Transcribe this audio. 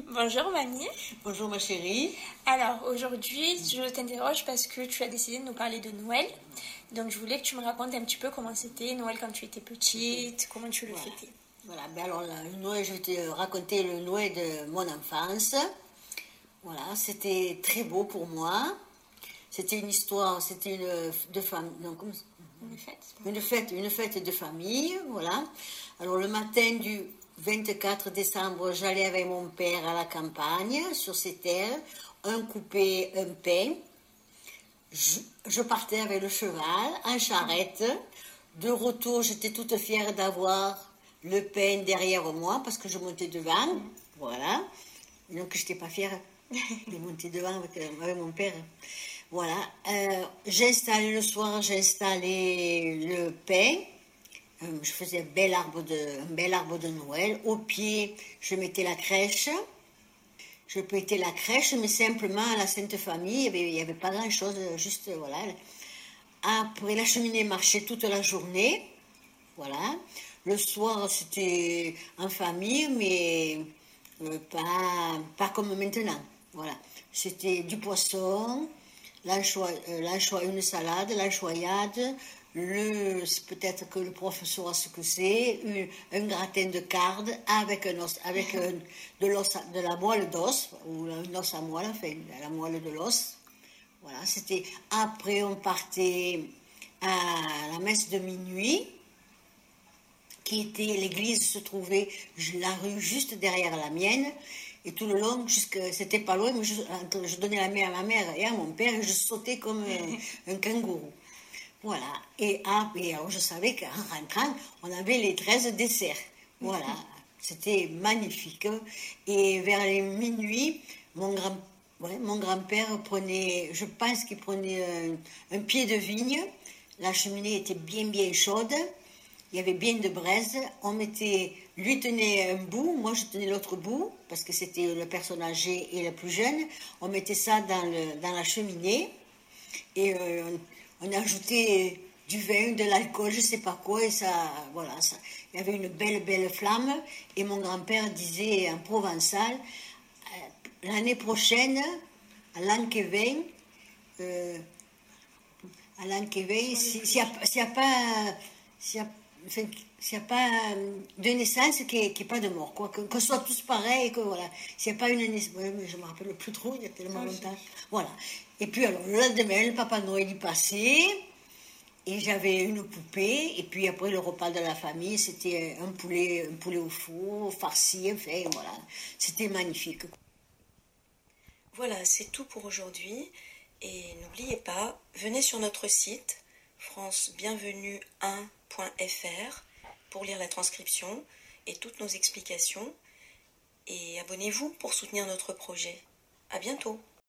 Bonjour mamie. Bonjour ma chérie. Alors aujourd'hui, je t'interroge parce que tu as décidé de nous parler de Noël. Donc je voulais que tu me racontes un petit peu comment c'était Noël quand tu étais petite, comment tu le Voilà. fêtais. Voilà, ben alors le Noël, je vais te raconter le Noël de mon enfance. Voilà, c'était très beau pour moi. C'était une histoire, c'était une de famille, non, Une fête, c'est une fête de famille, voilà. Alors le matin du 24 décembre, j'allais avec mon père à la campagne, sur ses terres, un coupé, un pain. Je partais avec le cheval en charrette. De retour, j'étais toute fière d'avoir le pain derrière moi parce que je montais devant. Voilà. Et donc, je n'étais pas fière de monter devant avec mon père. Voilà. J'installais le soir, j'installais le pain. Je faisais un bel arbre de Noël. Au pied, je mettais la crèche. Je pétais la crèche, mais simplement à la Sainte Famille, il y avait pas grand-chose, juste, voilà. Après, la cheminée marchait toute la journée, voilà. Le soir, c'était en famille, mais pas comme maintenant, voilà. C'était du poisson, l'anchois, une salade, l'anchoyade, peut-être que le prof saura ce que c'est, un gratin de carde avec un os, avec de la moelle d'os, ou un os à moelle, enfin, la moelle de l'os. Voilà, c'était. Après, on partait à la messe de minuit, qui était, l'église se trouvait la rue juste derrière la mienne, et tout le long, c'était pas loin, mais je donnais la main à ma mère et à mon père, et je sautais comme un kangourou. Voilà. Et alors, je savais qu'en rentrant, on avait les 13 desserts. Voilà. C'était magnifique. Et vers les minuit, mon grand-père prenait, je pense qu'il prenait un pied de vigne. La cheminée était bien, bien chaude. Il y avait bien de braise. Lui tenait un bout, moi je tenais l'autre bout, parce que c'était la personne âgée et la plus jeune. On mettait ça dans la cheminée. Et on ajoutait du vin, de l'alcool, je sais pas quoi, et ça, voilà, ça, il y avait une belle, belle flamme. Et mon grand-père disait en provençal, l'année prochaine, à l'an que vient, euh, s'il n'y a pas, enfin, s'il y a pas de naissance, qu'il n'y ait pas de mort, quoi, qu'on soit tous pareils, que voilà, s'il n'y a pas une naissance, ouais, mais je me rappelle plus trop, il y a tellement longtemps, voilà. Et puis alors le lendemain, le Papa Noël y passait, et j'avais une poupée, et puis après le repas de la famille, c'était un poulet au four, farci, enfin voilà, c'était magnifique. Voilà, c'est tout pour aujourd'hui. Et n'oubliez pas, venez sur notre site francebienvenue1.fr pour lire la transcription et toutes nos explications. Et abonnez-vous pour soutenir notre projet. À bientôt!